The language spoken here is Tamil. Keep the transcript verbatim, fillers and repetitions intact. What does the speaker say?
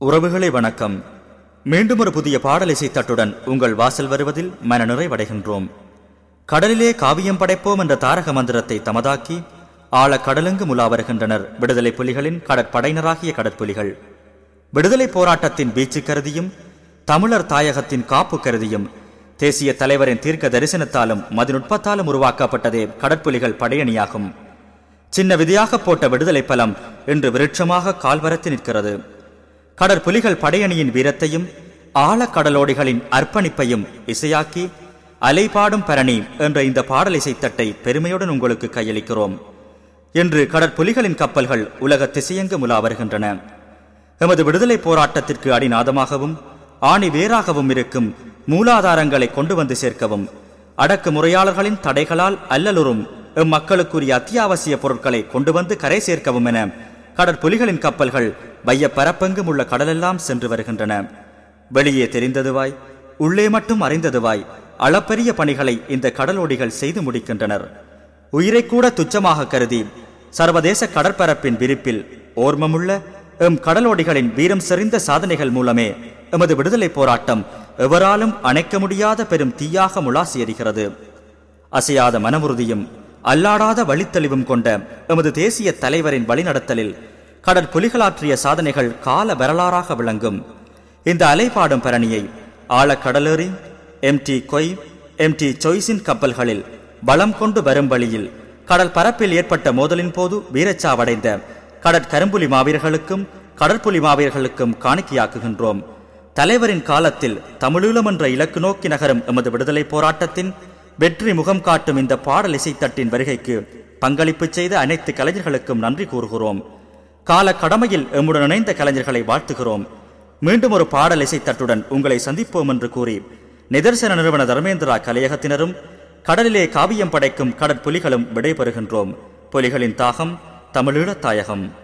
உறவுகளை வணக்கம். மீண்டும் ஒரு புதிய பாடலிசை தட்டுடன் உங்கள் வாசல் வருவதில் மன நிறைவடைகின்றோம். கடலிலே காவியம் படைப்போம் என்ற தாரக மந்திரத்தை தமதாக்கி ஆழ கடலுங்கு முலா வருகின்றனர் விடுதலை புலிகளின் கடற்படையினராகிய கடற்புலிகள். விடுதலை போராட்டத்தின் வீச்சு கருதியும் தமிழர் தாயகத்தின் காப்பு கருதியும் தேசிய தலைவரின் தீர்க்க தரிசனத்தாலும் மதிநுட்பத்தாலும் உருவாக்கப்பட்டதே கடற்புலிகள் படையணியாகும். சின்ன விதியாக போட்ட விடுதலை பலம் இன்று விருட்சமாக கால்வரத்து நிற்கிறது. கடற்புலிகள் படையணியின் வீரத்தையும் ஆழக்கடலோடிகளின் அர்ப்பணிப்பையும் இசையாக்கி அலைபாடும் பரணி என்ற இந்த பாடல் இசைத்தட்டை பெருமையுடன் உங்களுக்கு கையளிக்கிறோம். இன்று கடற்புலிகளின் கப்பல்கள் உலக திசையெங்கு முலா வருகின்றன. எமது விடுதலை போராட்டத்திற்கு அடிநாதமாகவும் ஆணி வேறாகவும் இருக்கும் மூலாதாரங்களை கொண்டு வந்து சேர்க்கவும் அடக்குமுறையாளர்களின் தடைகளால் அல்லலுறும் எம் மக்களுக்குரிய அத்தியாவசிய பொருட்களை கொண்டு வந்து கரை சேர்க்கவும் என கடற்புலிகளின் கப்பல்கள் வைய பரப்பெங்கும் உள்ள கடலெல்லாம் சென்று வருகின்றன. வெளியே தெரிந்ததுவாய் உள்ளே மட்டும் அறிந்ததுவாய் அளப்பரிய பணிகளை இந்த கடலோடிகள் செய்து முடிக்கின்றனர். உயிரை கூட துச்சமாக கருதி சர்வதேச கடற்பரப்பின் விரிப்பில் ஓர்மமுள்ள எம் கடலோடிகளின் வீரம் செறிந்த சாதனைகள் மூலமே எமது விடுதலை போராட்டம் எவராலும் அணைக்க முடியாத பெரும் தீயாக முளாசி எறிகிறது. அசையாத மனமுறுதியும் அல்லாடாத வழித்தெளிவும் கொண்ட எமது தேசிய தலைவரின் வழிநடத்தலில் கடற்புலிகளாற்றிய சாதனைகள் கால வரலாறாக விளங்கும். இந்த அலைபாடும் பரணியை ஆழக்கடலேறி எம் டி கொய் எம் டி சொய்ஸின் கப்பல்களில் பலம் கொண்டு வரும் வழியில் கடல் பரப்பில் ஏற்பட்ட மோதலின் போது வீரச்சாவடைந்த கடற்கரும்புலி மாவீரர்களுக்கும் கடற்புலி மாவீரர்களுக்கும் காணிக்கையாக்குகின்றோம். தலைவரின் காலத்தில் தமிழீழம் என்ற இலக்கு நோக்கி நகரும் எமது விடுதலை போராட்டத்தின் வெற்றி முகம் காட்டும் இந்த பாடல் இசைத்தட்டின் வருகைக்கு பங்களிப்பு செய்த அனைத்து கலைஞர்களுக்கும் நன்றி கூறுகிறோம். கால கடமையில் எம்முடன் இணைந்த கலைஞர்களை வாழ்த்துகிறோம். மீண்டும் ஒரு பாடல் இசைத்தட்டுடன் உங்களை சந்திப்போம் என்று கூறி நிதர்சன நிறுவன தர்மேந்திரா கலையகத்தினரும் கடலிலே காவியம் படைக்கும் கடற்புலிகளும் விடைபெறுகின்றோம். புலிகளின் தாகம் தமிழீழ தாயகம்.